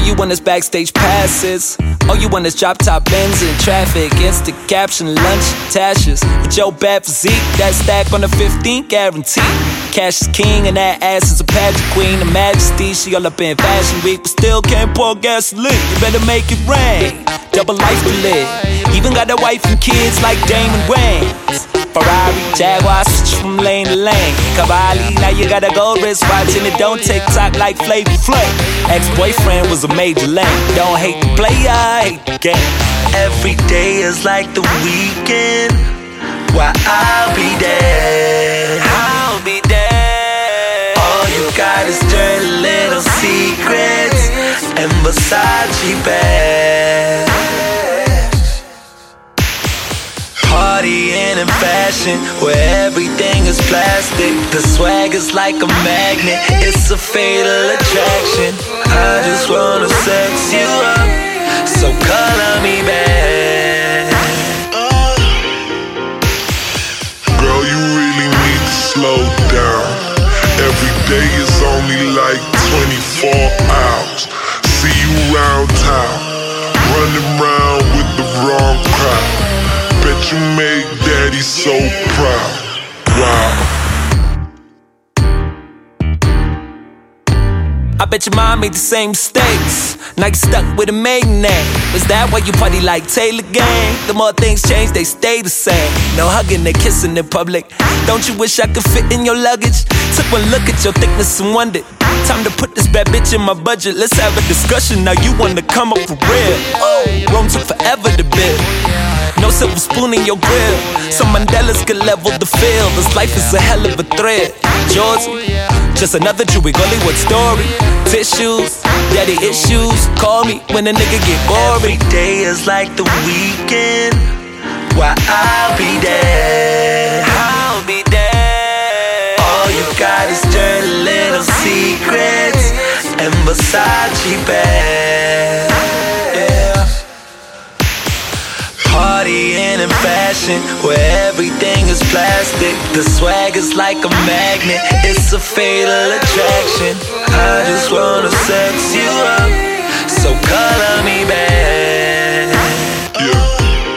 you want is backstage passes. All you want is drop top ends in traffic. Instant caption, lunch, tashes. With your bad physique, that stack on the 15th guarantee. Cash is king and that ass is a pageant queen. The majesty, she all up in fashion week, but still can't pour gasoline. You better make it rain. Double life to live. Even got a wife and kids like Damon Wayans. Ferrari, Jaguar, switch from lane to lane. Cavalli, now you got a gold wristwatch and it don't tick tock like Flavor Flav. Ex-boyfriend was a major lame. Don't hate the player, hate the game. Every day is like the weekend. Why I'll be there. I'll be there. All you got is dirty little secrets and Versace bags. Partying in fashion where everything is plastic. The swag is like a magnet, it's a fatal attraction. I just wanna sex you up, so color me back. Girl, you really need to slow down. Every day is only like 24 hours. See you round town, running round with the wrong crowd. Bet you make daddy so proud. Wow. I bet your mom made the same mistakes. Now you stuck with a maiden name. Is that why you party like Taylor Gang? The more things change, they stay the same. No hugging and kissing in public. Don't you wish I could fit in your luggage? Took one look at your thickness and wondered, time to put this bad bitch in my budget. Let's have a discussion, now you wanna come up for real. Oh, Rome took forever to build. No silver spoon in your grill. Some Mandelas could level the field. This life is a hell of a thread. Georgia, just another Jewy Hollywood story. Tissues, daddy issues. Call me when a nigga get boring. Every day is like the weekend. Why I'll be there. I'll be there. All you got is dirty little secrets and Versace bags. Partying in fashion where everything is plastic. The swag is like a magnet, it's a fatal attraction. I just wanna sex you up, so color me back. Yeah.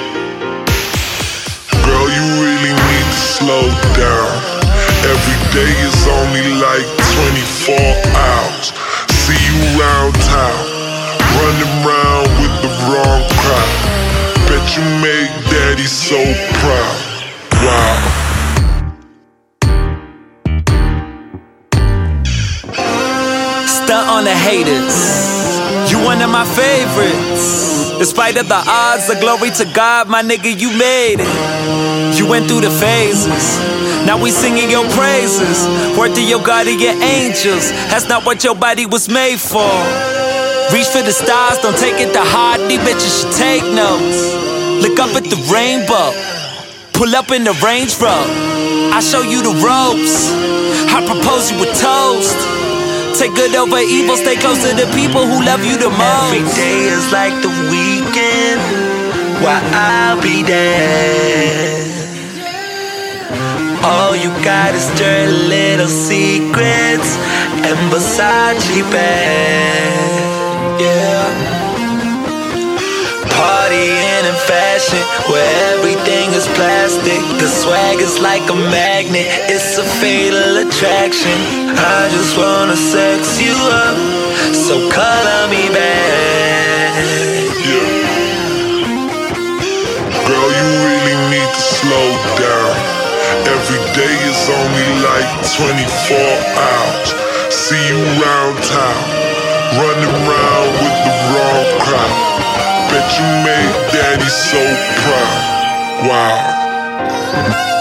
Girl, you really need to slow down. Every day is only like 24 hours. See you round town, running round with the wrong crowd. Bet you make daddy so proud. Wow. Stunt on the haters. You one of my favorites. Despite of the odds, the glory to God, my nigga, you made it. You went through the phases. Now we singing your praises. Word to your guardian angels. That's not what your body was made for. Reach for the stars, don't take it to heart. These bitches should take notes. Look up at the rainbow. Pull up in the Range Rover. I show you the ropes. I propose you a toast. Take good over evil, stay close to the people who love you the most. Every day is like the weekend. Why I'll be there. All you got is dirty little secrets and Versace bags. Yeah. Partying in fashion where everything is plastic. The swag is like a magnet, it's a fatal attraction. I just wanna sex you up, so color me back. Yeah. Girl, you really need to slow down. Every day is only like 24 hours. See you round town, running round with the wrong crowd. Bet you made daddy so proud. Wow.